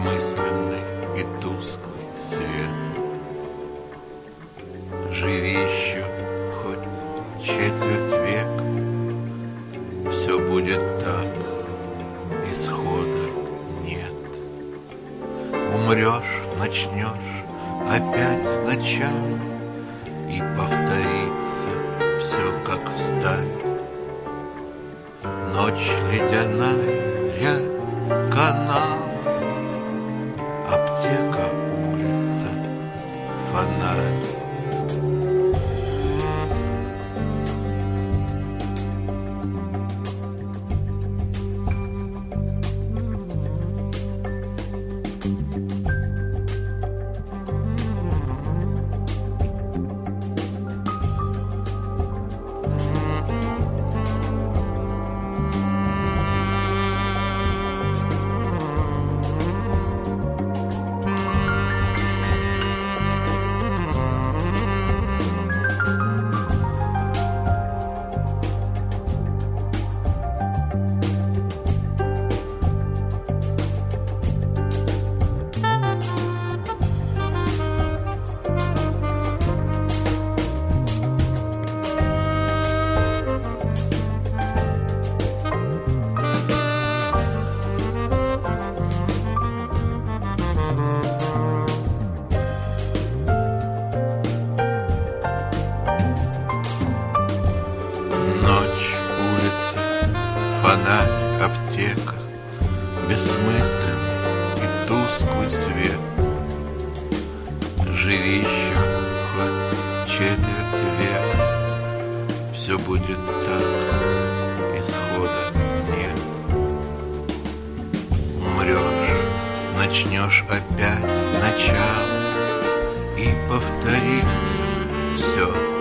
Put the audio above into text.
бессмысленный и тусклый свет. Живи еще хоть четверть века, все будет так, исхода нет. Умрешь, начнешь опять сначала, и повторится все как встали. Ночь ледяная, рябь канал, аптека, улица, фонарь. Фонарь, аптека, бессмысленный и тусклый свет. Живи еще хоть четверть века, все будет так, исхода нет. Умрешь, начнешь опять сначала, и повторится все